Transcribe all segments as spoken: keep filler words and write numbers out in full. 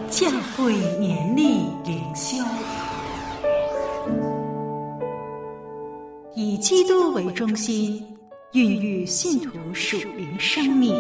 教会年历灵修，以基督为中心，孕育信徒属灵生命。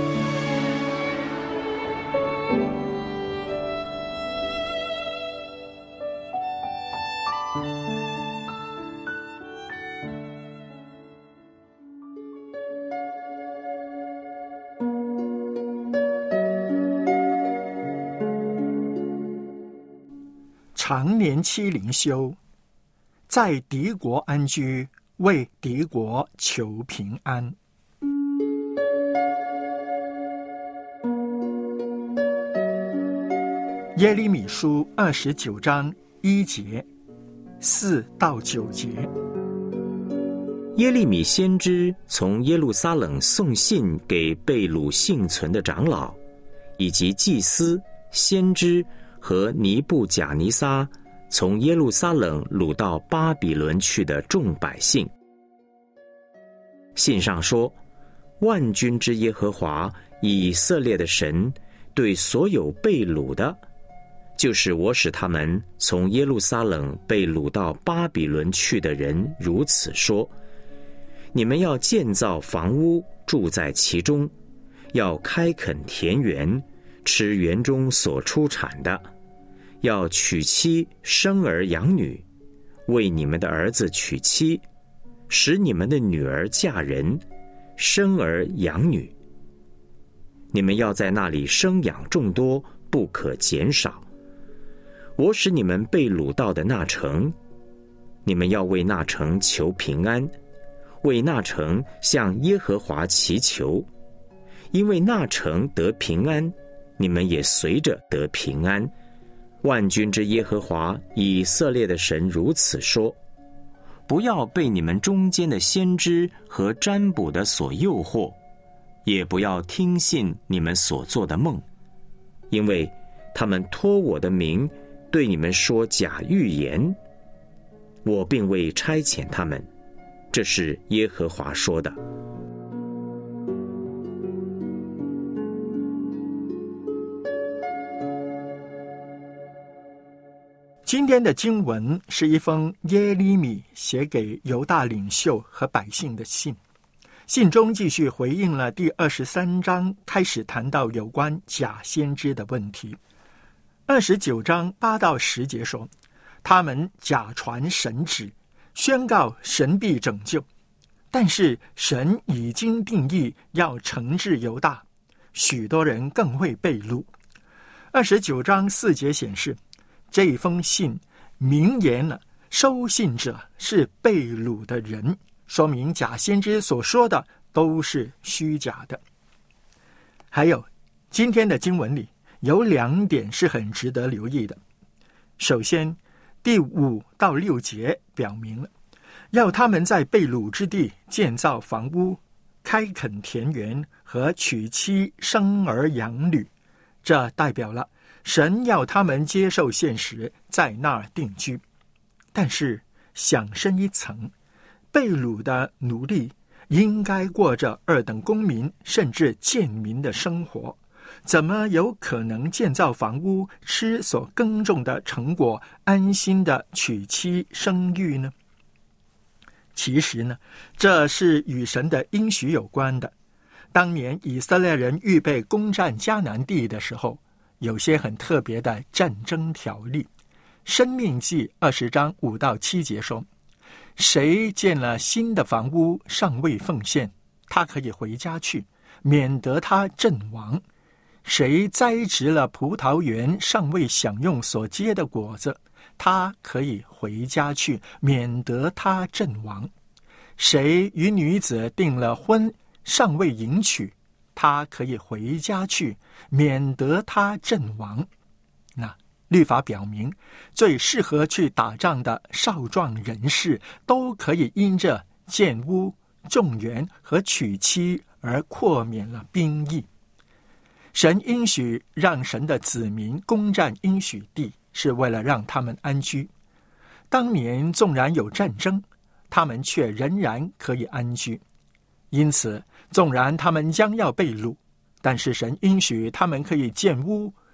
常年期灵修，在敌国安居，为敌国求平安。耶利米书二十九章一节四到九节。 耶利米先知从耶路撒冷送信给被掳幸存的长老，以及祭司、先知和尼布甲尼撒从耶路撒冷掳到巴比伦去的众百姓。信上说，万军之耶和华以色列的神对所有被掳的，就是我使他们从耶路撒冷被掳到巴比伦去的人如此说：你们要建造房屋，住在其中，要开垦田园，吃园中所出产的，要娶妻生儿养女，为你们的儿子娶妻，使你们的女儿嫁人，生儿养女。你们要在那里生养众多，不可减少。我使你们被掳到的那城，你们要为那城求平安，为那城向耶和华祈求，因为那城得平安，你们也随着得平安。万军之耶和华以色列的神如此说：不要被你们中间的先知和占卜的所诱惑，也不要听信你们所做的梦，因为他们托我的名对你们说假预言，我并未差遣他们，这是耶和华说的。 今天的经文是一封耶利米写给犹大领袖和百姓的信，信中继续回应了第二十三章开始谈到有关假先知的问题。二十九章八到十节说，他们假传神旨，宣告神必拯救，但是神已经定义要惩治犹大，许多人更会被掳。二十九章四节显示，这封信明言了收信者是被掳的人，说明假先知所说的都是虚假的。还有，今天的经文里有两点是很值得留意的。首先，第五到六节表明了要他们在被掳之地建造房屋，开垦田园和娶妻生儿养女，这代表了神要他们接受现实，在那儿定居。但是想深一层，被掳的奴隶应该过着二等公民甚至贱民的生活，怎么有可能建造房屋，吃所耕种的成果，安心的娶妻生育呢？其实呢，这是与神的应许有关的。当年以色列人预备攻占迦南地的时候，有些很特别的战争条例。申命记二十章五到七节说，谁建了新的房屋尚未奉献，他可以回家去，免得他阵亡。谁栽植了葡萄园尚未享用所结的果子，他可以回家去，免得他阵亡。谁与女子订了婚尚未迎娶，他可以回家去，免得他阵亡。那律法表明，最适合去打仗的少壮人士都可以因着建屋、种园和娶妻而豁免了兵役。神应许让神的子民攻占应许地，是为了让他们安居。当年纵然有战争，他们却仍然可以安居。因此纵然他们将要被掳，但是神应许他们可以建屋、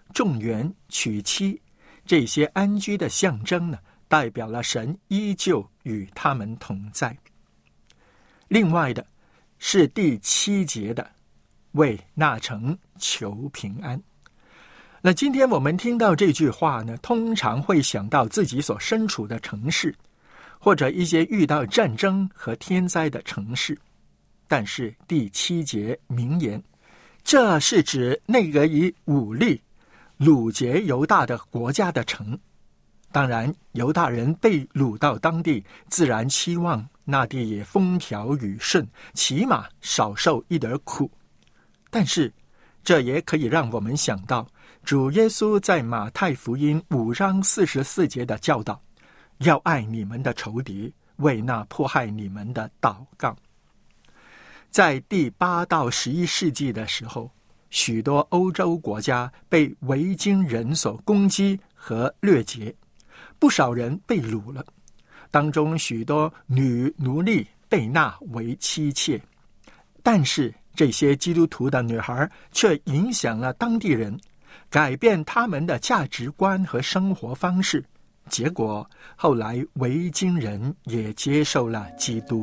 种园、娶妻，这些安居的象征呢，代表了神依旧与他们同在。另外的是第七节的为那城求平安。那今天我们听到这句话呢，通常会想到自己所身处的城市，或者一些遇到战争和天灾的城市。但是第七节明言，这是指那个以武力掳劫犹大的国家的城。当然，犹大人被掳到当地，自然期望那地也风调雨顺，起码少受一点苦。但是这也可以让我们想到主耶稣在马太福音五章四十四节的教导，要爱你们的仇敌，为那迫害你们的祷告。在第八到十一世纪的时候，许多欧洲国家被维京人所攻击和掠劫，不少人被掳了，当中许多女奴隶被纳为妻妾。但是这些基督徒的女孩却影响了当地人，改变他们的价值观和生活方式，结果后来维京人也接受了基督。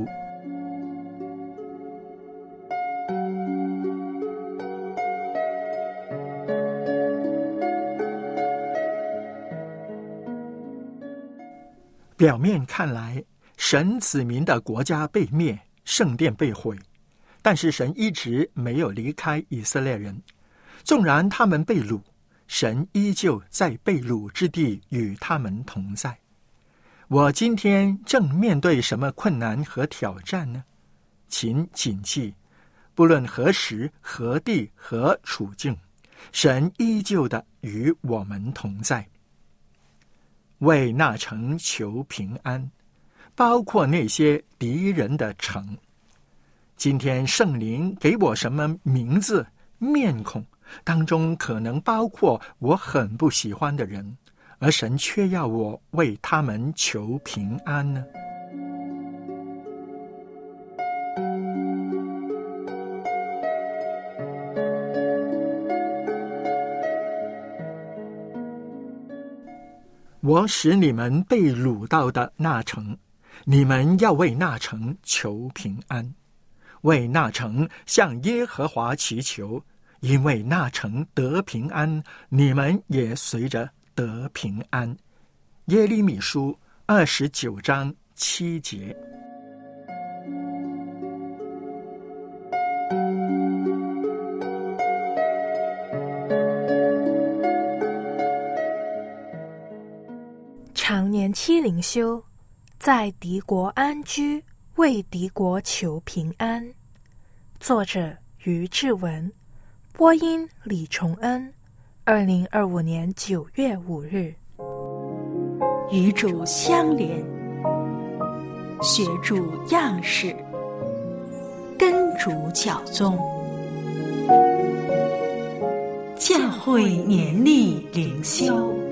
表面看来，神子民的国家被灭，圣殿被毁，但是神一直没有离开以色列人。纵然他们被掳，神依旧在被掳之地与他们同在。我今天正面对什么困难和挑战呢？请谨记，不论何时、何地、何处境，神依旧的与我们同在。为那城求平安，包括那些敌人的城。今天圣灵给我什么名字、面孔，当中可能包括我很不喜欢的人，而神却要我为他们求平安呢？我使你们被掳到的那城，你们要为那城求平安，为那城向耶和华祈求，因为那城得平安，你们也随着得平安。耶利米书二十九章七节。 常年期灵修，在敌国安居，为敌国求平安。作者于志文，播音李崇恩。二零二五年九月五日。 与主相连，学主样式，跟主教宗，教会年历灵修。